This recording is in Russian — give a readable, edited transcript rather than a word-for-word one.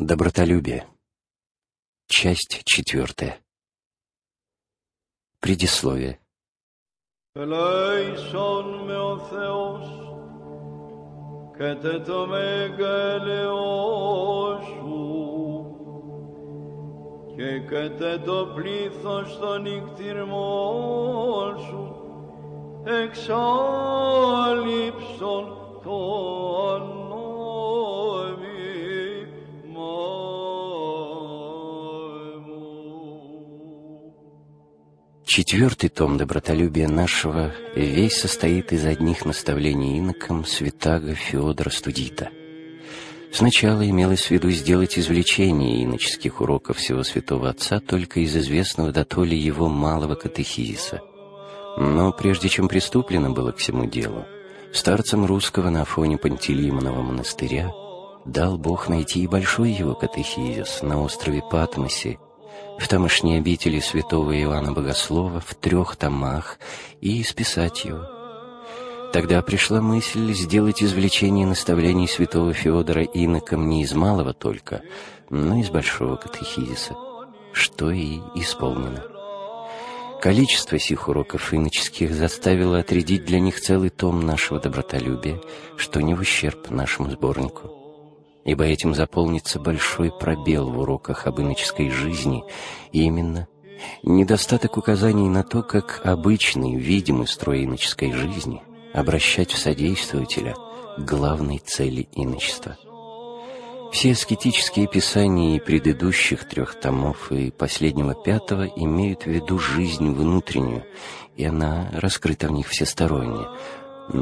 Добротолюбие. Часть 4. Предисловие. Eleison με ο Θεός και τε το μεγαλειό σου και τε το πλήθος των νικτυρμών σου εξάλληψον το ανώμημα. Четвертый том «Добротолюбия нашего» весь состоит из одних наставлений инокам святаго Феодора Студита. Сначала имелось в виду сделать извлечение иноческих уроков всего святого отца только из известного дотоле его малого катехизиса. Но прежде чем приступлено было к всему делу, старцам русского на фоне Пантелеймонова монастыря дал Бог найти и большой его катехизис на острове Патмосе, в тамошней обители святого Иоанна Богослова в 3 томах и исписать его. Тогда пришла мысль сделать извлечение наставлений святого Феодора инокам не из малого только, но из большого катехизиса, что и исполнено. Количество сих уроков иноческих заставило отрядить для них целый том нашего добротолюбия, что не в ущерб нашему сборнику. Ибо этим заполнится большой пробел в уроках об иноческой жизни, и именно недостаток указаний на то, как обычный, видимый строй иноческой жизни обращать в содействователя главной цели иночества. Все аскетические писания и предыдущих 3 томов и последнего 5 имеют в виду жизнь внутреннюю, и она раскрыта в них всесторонне,